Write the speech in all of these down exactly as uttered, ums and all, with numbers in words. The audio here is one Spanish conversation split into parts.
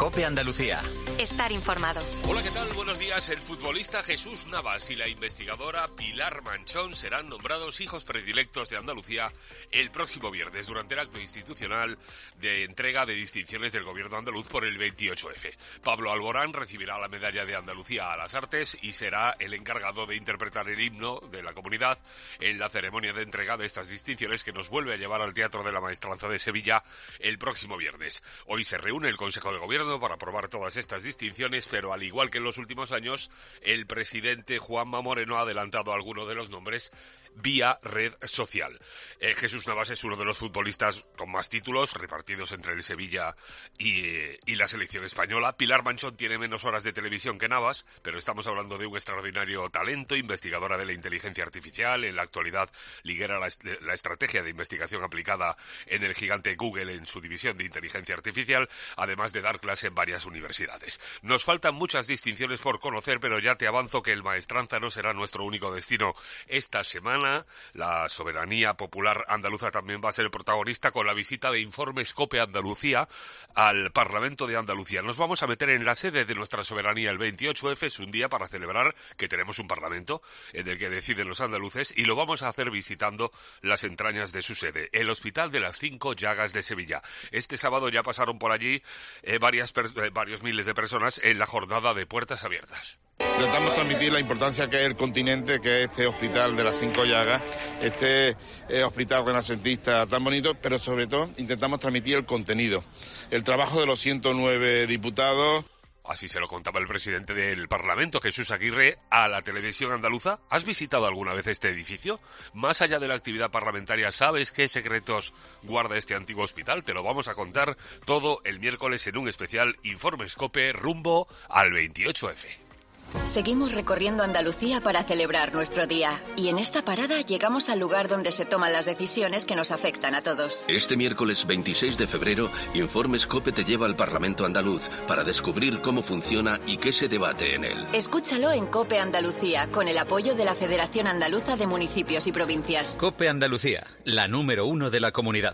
COPE Andalucía. Estar informado. Hola, ¿qué tal? Buenos días. El futbolista Jesús Navas y la investigadora Pilar Manchón serán nombrados hijos predilectos de Andalucía el próximo viernes durante el acto institucional de entrega de distinciones del gobierno andaluz por el veintiocho efe. Pablo Alborán recibirá la medalla de Andalucía a las Artes y será el encargado de interpretar el himno de la comunidad en la ceremonia de entrega de estas distinciones que nos vuelve a llevar al Teatro de la Maestranza de Sevilla el próximo viernes. Hoy se reúne el Consejo de Gobierno para aprobar todas estas distinciones, pero al igual que en los últimos años, el presidente Juanma Moreno ha adelantado algunos de los nombres vía red social. Eh, Jesús Navas es uno de los futbolistas con más títulos repartidos entre el Sevilla y, eh, y la selección española. Pilar Manchón tiene menos horas de televisión que Navas, pero estamos hablando de un extraordinario talento, investigadora de la inteligencia artificial. En la actualidad lidera la, est- la estrategia de investigación aplicada en el gigante Google en su división de inteligencia artificial, además de dar clase en varias universidades. Nos faltan muchas distinciones por conocer, pero ya te avanzo que el Maestranza no será nuestro único destino esta semana. La soberanía popular andaluza también va a ser el protagonista con la visita de Informes COPE Andalucía al Parlamento de Andalucía. Nos vamos a meter en la sede de nuestra soberanía el veintiocho efe, es un día para celebrar que tenemos un Parlamento en el que deciden los andaluces, y lo vamos a hacer visitando las entrañas de su sede, el Hospital de las Cinco Llagas de Sevilla. Este sábado ya pasaron por allí eh, varias per- eh, varios miles de personas en la jornada de puertas abiertas. Intentamos transmitir la importancia que es el continente, que es este Hospital de las Cinco Llagas, este eh, hospital renacentista tan bonito, pero sobre todo intentamos transmitir el contenido, el trabajo de los ciento nueve diputados. Así se lo contaba el presidente del Parlamento, Jesús Aguirre, a la televisión andaluza. ¿Has visitado alguna vez este edificio? Más allá de la actividad parlamentaria, ¿sabes qué secretos guarda este antiguo hospital? Te lo vamos a contar todo el miércoles en un especial Informes COPE rumbo al veintiocho efe. Seguimos recorriendo Andalucía para celebrar nuestro día. Y en esta parada llegamos al lugar donde se toman las decisiones que nos afectan a todos. Este miércoles veintiséis de febrero, Informes COPE te lleva al Parlamento andaluz para descubrir cómo funciona y qué se debate en él. Escúchalo en COPE Andalucía, con el apoyo de la Federación Andaluza de Municipios y Provincias. COPE Andalucía, la número uno de la comunidad.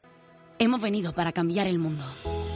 Hemos venido para cambiar el mundo.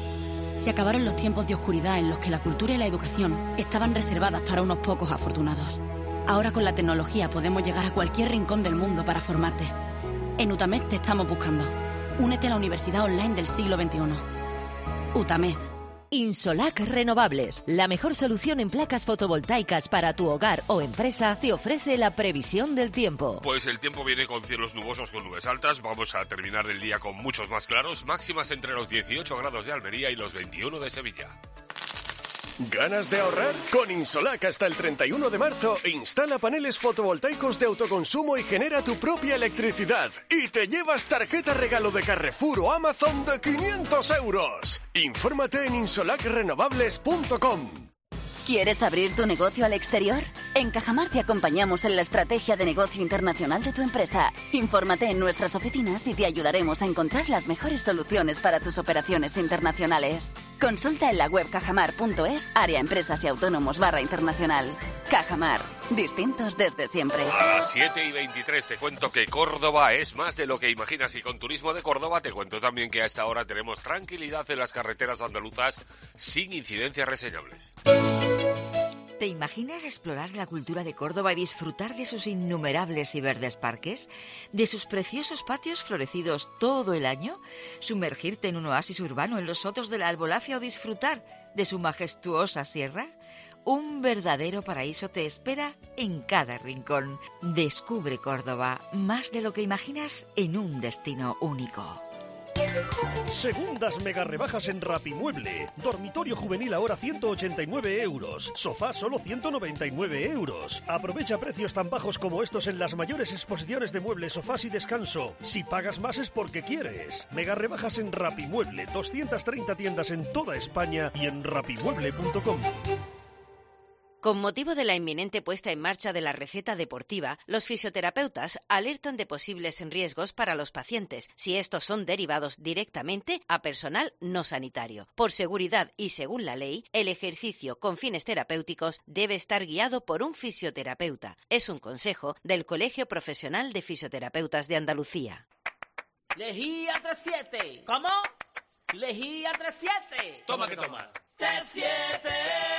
Se acabaron los tiempos de oscuridad en los que la cultura y la educación estaban reservadas para unos pocos afortunados. Ahora con la tecnología podemos llegar a cualquier rincón del mundo para formarte. En UTAMED te estamos buscando. Únete a la Universidad Online del siglo veintiuno. UTAMED. Insolac Renovables, la mejor solución en placas fotovoltaicas para tu hogar o empresa, te ofrece la previsión del tiempo. Pues el tiempo viene con cielos nubosos con nubes altas. Vamos a terminar el día con muchos más claros, máximas entre los dieciocho grados de Almería y los veintiuno de Sevilla. ¿Ganas de ahorrar? Con Insolac hasta el treinta y uno de marzo, instala paneles fotovoltaicos de autoconsumo y genera tu propia electricidad. Y te llevas tarjeta regalo de Carrefour o Amazon de quinientos euros. Infórmate en insolac renovables punto com. ¿Quieres abrir tu negocio al exterior? En Cajamar te acompañamos en la estrategia de negocio internacional de tu empresa. Infórmate en nuestras oficinas y te ayudaremos a encontrar las mejores soluciones para tus operaciones internacionales. Consulta en la web cajamar punto es, área empresas y autónomos barra internacional. Cajamar, distintos desde siempre. A las siete y veintitrés te cuento que Córdoba es más de lo que imaginas, y con Turismo de Córdoba te cuento también que a esta hora tenemos tranquilidad en las carreteras andaluzas sin incidencias reseñables. ¿Te imaginas explorar la cultura de Córdoba y disfrutar de sus innumerables y verdes parques? ¿De sus preciosos patios florecidos todo el año? ¿Sumergirte en un oasis urbano en los sotos de la Albolafia o disfrutar de su majestuosa sierra? Un verdadero paraíso te espera en cada rincón. Descubre Córdoba, más de lo que imaginas en un destino único. Segundas mega rebajas en Rapimueble. Dormitorio juvenil ahora ciento ochenta y nueve euros. Sofá solo ciento noventa y nueve euros. Aprovecha precios tan bajos como estos en las mayores exposiciones de muebles, sofás y descanso. Si pagas más es porque quieres. Mega rebajas en Rapimueble. doscientas treinta tiendas en toda España y en rapimueble punto com. Con motivo de la inminente puesta en marcha de la receta deportiva, los fisioterapeutas alertan de posibles riesgos para los pacientes si estos son derivados directamente a personal no sanitario. Por seguridad y según la ley, el ejercicio con fines terapéuticos debe estar guiado por un fisioterapeuta. Es un consejo del Colegio Profesional de Fisioterapeutas de Andalucía. Lejía treinta y siete. ¿Cómo? Lejía treinta y siete. Toma que toma. tres siete.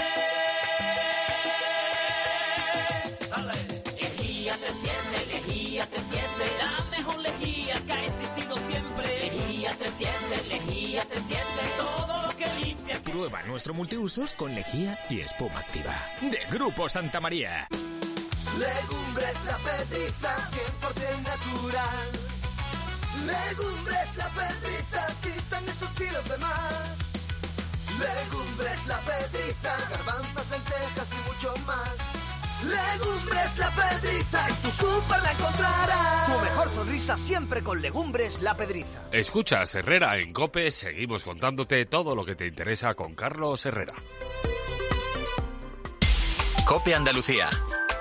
Lejía tres siete, lejía tres siete, la mejor lejía que ha existido siempre. Lejía tres siete, lejía tres siete, todo lo que limpia. Prueba nuestro multiusos con lejía y espuma activa. De Grupo Santa María. Legumbres La Pedriza, cien por ciento natural. Legumbres La Pedriza, quitan esos kilos de más. Legumbres La Pedriza, garbanzos, lentejas y mucho más. Legumbres La Pedriza, en tu súper la encontrarás. Tu mejor sonrisa siempre con Legumbres La Pedriza. Escuchas Herrera en COPE, seguimos contándote todo lo que te interesa con Carlos Herrera. COPE Andalucía.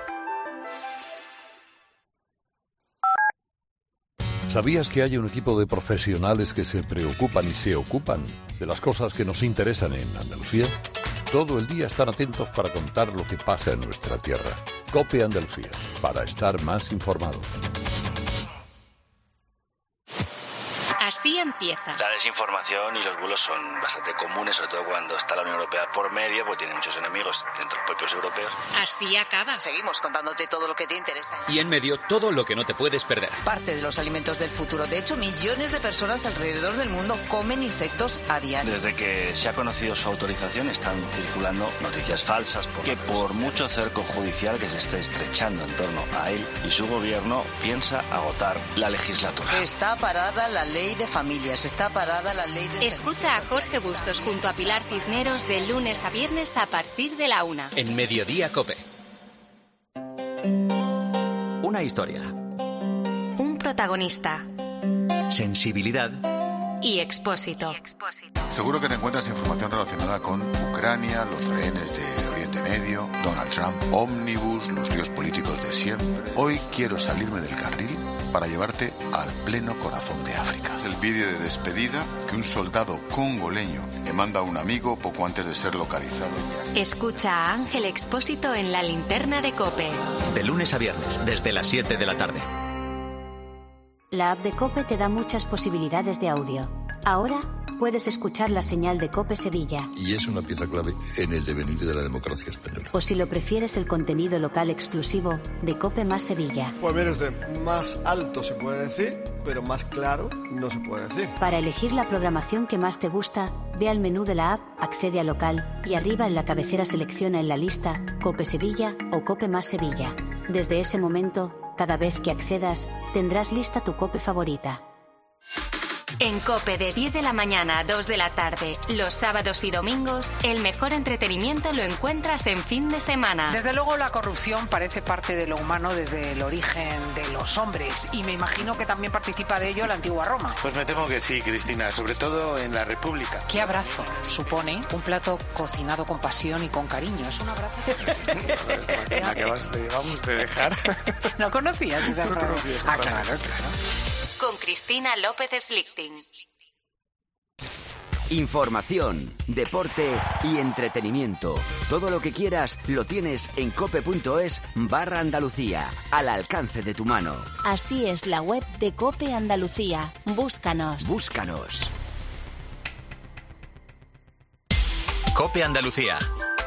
¿Sabías que hay un equipo de profesionales que se preocupan y se ocupan de las cosas que nos interesan en Andalucía? Todo el día están atentos para contar lo que pasa en nuestra tierra. COPE Andalucía, para estar más informados. Así empieza. La desinformación y los bulos son bastante comunes, sobre todo cuando está la Unión Europea por medio, porque tiene muchos enemigos entre los propios europeos. Así acaba. Seguimos contándote todo lo que te interesa. Y en medio, todo lo que no te puedes perder. Parte de los alimentos del futuro. De hecho, millones de personas alrededor del mundo comen insectos a diario. Desde que se ha conocido su autorización están circulando noticias falsas porque por mucho cerco judicial que se esté estrechando en torno a él y su gobierno, piensa agotar la legislatura. Está parada la ley de familias, está parada la ley de... Escucha a Jorge Bustos junto a Pilar Cisneros de lunes a viernes a partir de la una. En Mediodía COPE. Una historia. Un protagonista. Sensibilidad. Y Expósito. Seguro que te encuentras información relacionada con Ucrania, los rehenes de Oriente Medio, Donald Trump, Omnibus, los líos políticos de siempre. Hoy quiero salirme del carril para llevarte al pleno corazón de África. Es el vídeo de despedida que un soldado congoleño le manda a un amigo poco antes de ser localizado. Escucha a Ángel Expósito en la linterna de COPE. De lunes a viernes, desde las siete de la tarde. La app de COPE te da muchas posibilidades de audio. Ahora puedes escuchar la señal de COPE Sevilla. Y es una pieza clave en el devenir de la democracia española. O si lo prefieres, el contenido local exclusivo de COPE más Sevilla. Pues mire usted, más alto se puede decir, pero más claro no se puede decir. Para elegir la programación que más te gusta, ve al menú de la app, accede a local y arriba en la cabecera selecciona en la lista COPE Sevilla o COPE más Sevilla. Desde ese momento, cada vez que accedas, tendrás lista tu COPE favorita. En COPE de diez de la mañana a dos de la tarde, los sábados y domingos, el mejor entretenimiento lo encuentras en fin de semana. Desde luego la corrupción parece parte de lo humano desde el origen de los hombres y me imagino que también participa de ello la antigua Roma. Pues me temo que sí, Cristina, sobre todo en la República. ¿Qué abrazo supone un plato cocinado con pasión y con cariño? Es un abrazo. La que vas, te vamos a dejar. ¿No conocías esa frase? No conocía esa Ah, frase. claro, claro. Con Cristina López Slichting. Información, deporte y entretenimiento. Todo lo que quieras lo tienes en cope.es barra Andalucía, al alcance de tu mano. Así es la web de COPE Andalucía. Búscanos. Búscanos. COPE Andalucía.